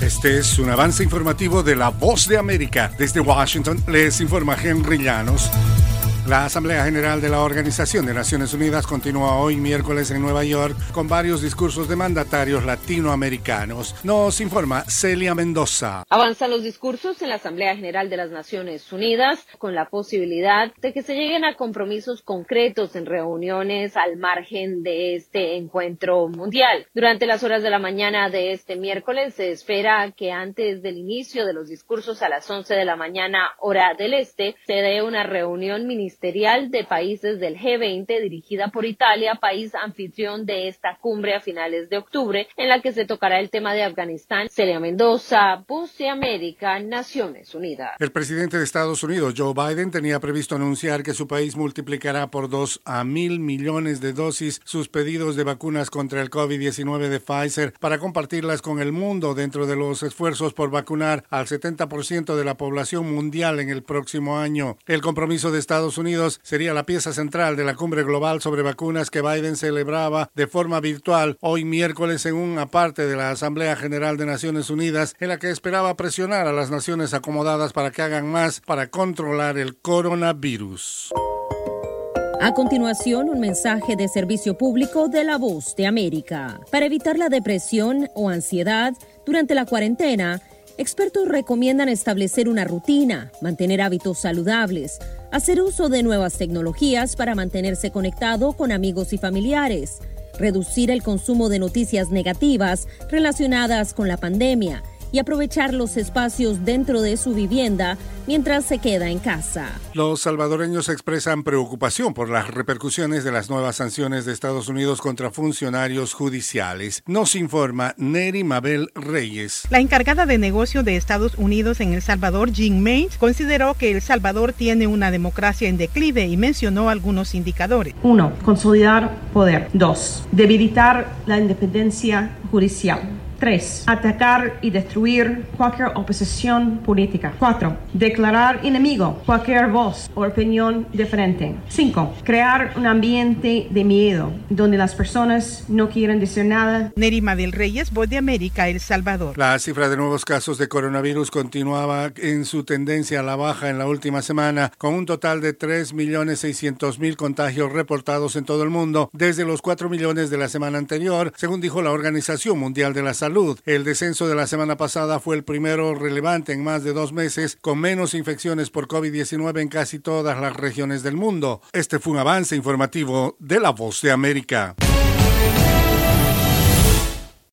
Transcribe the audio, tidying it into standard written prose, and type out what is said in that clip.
Este es un avance informativo de La Voz de América. Desde Washington les informa Henry Llanos. La Asamblea General de la Organización de Naciones Unidas continúa hoy miércoles en Nueva York con varios discursos de mandatarios latinoamericanos. Nos informa Celia Mendoza. Avanzan los discursos en la Asamblea General de las Naciones Unidas con la posibilidad de que se lleguen a compromisos concretos en reuniones al margen de este encuentro mundial. Durante las horas de la mañana de este miércoles se espera que antes del inicio de los discursos a las 11 de la mañana hora del este se dé una reunión ministerial de países del G20 dirigida por Italia, país anfitrión de esta cumbre a finales de octubre, en la que se tocará el tema de Afganistán. Celia Mendoza, Voz de América, Naciones Unidas. El presidente de Estados Unidos, Joe Biden, tenía previsto anunciar que su país multiplicará por 2 a 1,000 millones de dosis sus pedidos de vacunas contra el COVID-19 de Pfizer para compartirlas con el mundo dentro de los esfuerzos por vacunar al 70% de la población mundial en el próximo año. El compromiso de Estados Unidos sería la pieza central de la cumbre global sobre vacunas que Biden celebraba de forma virtual hoy miércoles en una parte de la Asamblea General de Naciones Unidas, en la que esperaba presionar a las naciones acomodadas para que hagan más para controlar el coronavirus. A continuación, un mensaje de servicio público de La Voz de América. Para evitar la depresión o ansiedad durante la cuarentena, expertos recomiendan establecer una rutina, mantener hábitos saludables, hacer uso de nuevas tecnologías para mantenerse conectado con amigos y familiares, reducir el consumo de noticias negativas relacionadas con la pandemia y aprovechar los espacios dentro de su vivienda mientras se queda en casa. Los salvadoreños expresan preocupación por las repercusiones de las nuevas sanciones de Estados Unidos contra funcionarios judiciales. Nos informa Neri Mabel Reyes. La encargada de negocio de Estados Unidos en El Salvador, Jean Maines, consideró que El Salvador tiene una democracia en declive y mencionó algunos indicadores. 1. Consolidar poder. 2. Debilitar la independencia judicial. 3. Atacar y destruir cualquier oposición política. 4. Declarar enemigo cualquier voz o opinión diferente. 5. Crear un ambiente de miedo donde las personas no quieren decir nada. Neri Mabel Reyes, Voz de América, El Salvador. La cifra de nuevos casos de coronavirus continuaba en su tendencia a la baja en la última semana, con un total de 3.600.000 contagios reportados en todo el mundo, desde los 4 millones de la semana anterior, según dijo la Organización Mundial de la Salud. El descenso de la semana pasada fue el primero relevante en más de 2 meses, con menos infecciones por COVID-19 en casi todas las regiones del mundo. Este fue un avance informativo de La Voz de América.